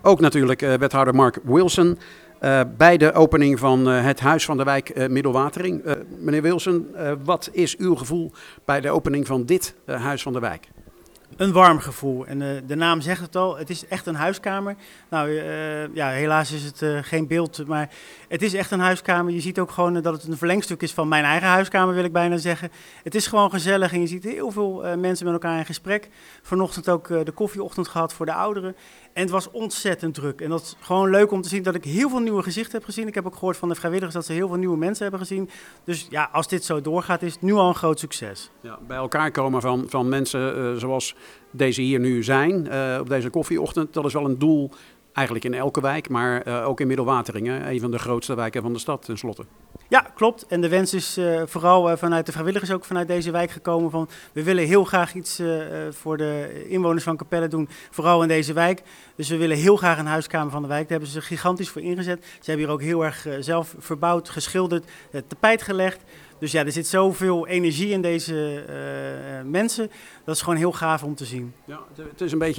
Ook natuurlijk wethouder Mark Wilson bij de opening van het Huis van de Wijk Middelwatering. Meneer Wilson, wat is uw gevoel bij de opening van dit Huis van de Wijk? Een warm gevoel. En de naam zegt het al, het is echt een huiskamer. Nou ja, helaas is het geen beeld, maar het is echt een huiskamer. Je ziet ook gewoon dat het een verlengstuk is van mijn eigen huiskamer, wil ik bijna zeggen. Het is gewoon gezellig en je ziet heel veel mensen met elkaar in gesprek. Vanochtend ook de koffieochtend gehad voor de ouderen. En het was ontzettend druk. En dat is gewoon leuk om te zien dat ik heel veel nieuwe gezichten heb gezien. Ik heb ook gehoord van de vrijwilligers dat ze heel veel nieuwe mensen hebben gezien. Dus ja, als dit zo doorgaat, is het nu al een groot succes. Ja, bij elkaar komen van mensen zoals deze hier nu zijn, op deze koffieochtend, dat is wel een doel eigenlijk in elke wijk, maar ook in Middelwatering, een van de grootste wijken van de stad tenslotte. Ja, klopt. En de wens is vooral vanuit de vrijwilligers ook vanuit deze wijk gekomen van we willen heel graag iets voor de inwoners van Capelle doen, vooral in deze wijk. Dus we willen heel graag een huiskamer van de wijk. Daar hebben ze gigantisch voor ingezet. Ze hebben hier ook heel erg zelf verbouwd, geschilderd, tapijt gelegd. Dus ja, er zit zoveel energie in deze mensen. Dat is gewoon heel gaaf om te zien. Ja, het is een beetje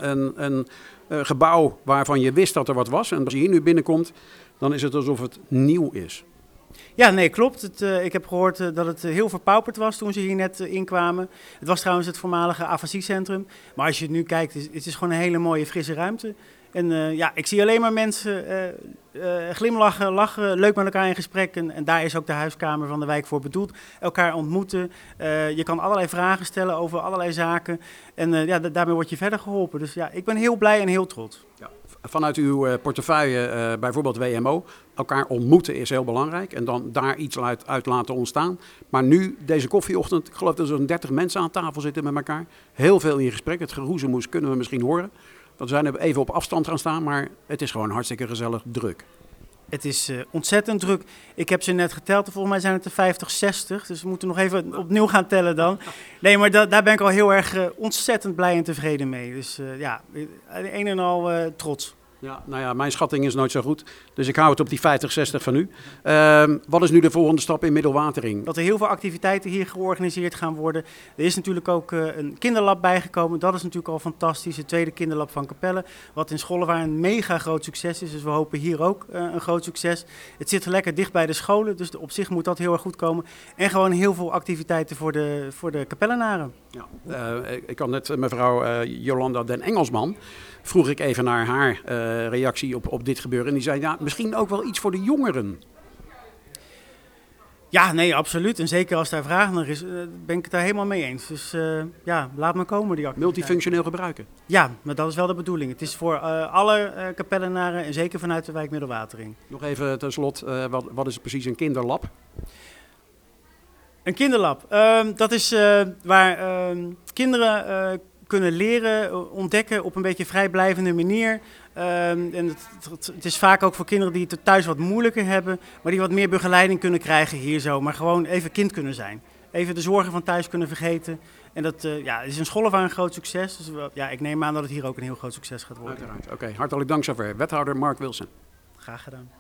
een gebouw waarvan je wist dat er wat was. En als je hier nu binnenkomt, dan is het alsof het nieuw is. Ja, nee, klopt. Ik heb gehoord dat het heel verpauperd was toen ze hier net inkwamen. Het was trouwens het voormalige afasiecentrum. Maar als je nu kijkt, het is gewoon een hele mooie frisse ruimte. En ja, ik zie alleen maar mensen glimlachen, lachen, leuk met elkaar in gesprek. En daar is ook de huiskamer van de wijk voor bedoeld. Elkaar ontmoeten. Je kan allerlei vragen stellen over allerlei zaken. En ja, daarmee word je verder geholpen. Dus ja, ik ben heel blij en heel trots. Ja. Vanuit uw portefeuille, bijvoorbeeld WMO, elkaar ontmoeten is heel belangrijk. En dan daar iets uit laten ontstaan. Maar nu, deze koffieochtend, ik geloof dat er zo'n 30 mensen aan tafel zitten met elkaar. Heel veel in gesprek. Het geroezemoes kunnen we misschien horen. We zijn er even op afstand gaan staan, maar het is gewoon hartstikke gezellig druk. Het is ontzettend druk. Ik heb ze net geteld, volgens mij zijn het er 50, 60. Dus we moeten nog even opnieuw gaan tellen dan. Nee, maar daar ben ik al heel erg ontzettend blij en tevreden mee. Dus ja, een en al trots. Ja, nou ja, mijn schatting is nooit zo goed. Dus ik hou het op die 50, 60 van u. Wat is nu de volgende stap in Middelwatering? Dat er heel veel activiteiten hier georganiseerd gaan worden. Er is natuurlijk ook een kinderlab bijgekomen. Dat is natuurlijk al fantastisch. Het tweede kinderlab van Capelle. Wat in Schollewaard een mega groot succes is. Dus we hopen hier ook een groot succes. Het zit lekker dicht bij de scholen. Dus op zich moet dat heel erg goed komen. En gewoon heel veel activiteiten voor de Capellenaren. Ja, ik had net mevrouw Jolanda den Engelsman. Vroeg ik even naar haar reactie op dit gebeuren. En die zei, ja, misschien ook wel iets voor de jongeren. Ja, nee, absoluut. En zeker als daar vraag naar is, ben ik het daar helemaal mee eens. Dus ja, laat maar komen die activiteit. Multifunctioneel gebruiken. Ja, maar dat is wel de bedoeling. Het is voor alle Capellenaren en zeker vanuit de wijk Middelwatering. Nog even ten slot, wat is precies een kinderlab? Een kinderlab, dat is waar kinderen kunnen leren, ontdekken op een beetje vrijblijvende manier. En het is vaak ook voor kinderen die het thuis wat moeilijker hebben, maar die wat meer begeleiding kunnen krijgen hier zo. Maar gewoon even kind kunnen zijn. Even de zorgen van thuis kunnen vergeten. En dat ja, is in Schollewaard een groot succes. Dus ja, ik neem aan dat het hier ook een heel groot succes gaat worden. Uiteraard. Oké, hartelijk dank zover. Wethouder Mark Wilson. Graag gedaan.